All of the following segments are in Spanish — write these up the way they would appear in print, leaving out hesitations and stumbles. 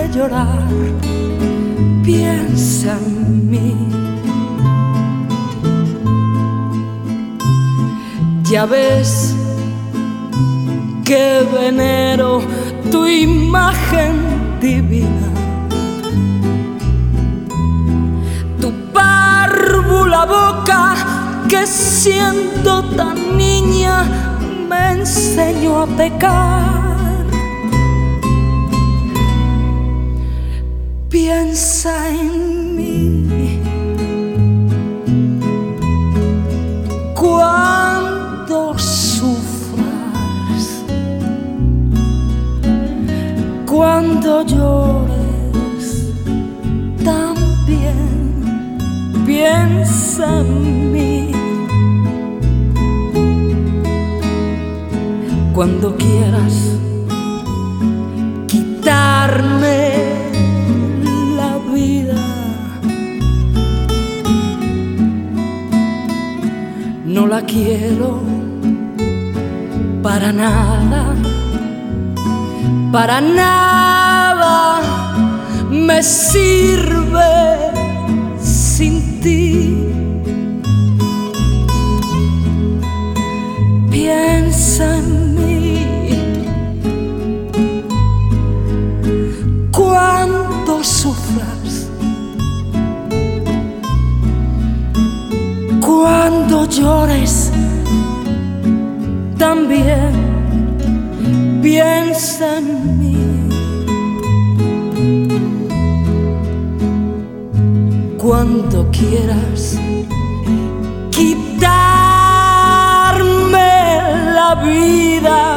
llorar, piensa en mí. Ya ves que venero tu imagen divina, tu párvula boca que siendo tan niña me enseñó a pecar. Piensa en mí cuando sufras, cuando llores también. Piensa en mí cuando quieras quitarme la vida. No la quiero para nada, para nada me sirve sin ti. Piensa en mí cuando sufras, cuando llores también. Piensa en mí cuando quieras quitarme la vida.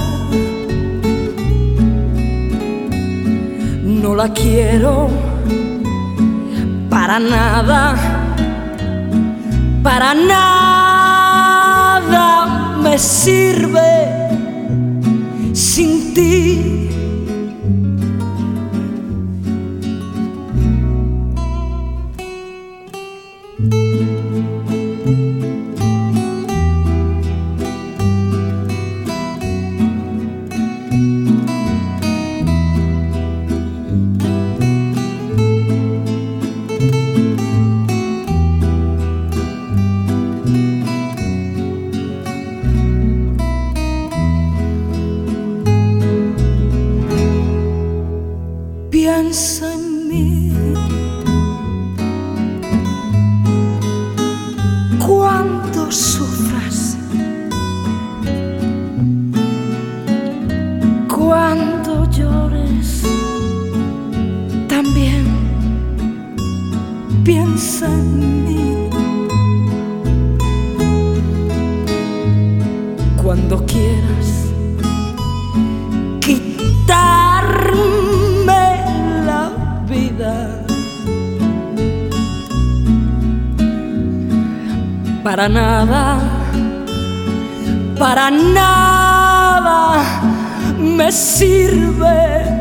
No la quiero para nada, para nada me sirve sin ti. Piensa en mí cuando sufras, cuando llores también. Piensa en mí cuando quieras quitarme la vida. Para nada, para nada me sirve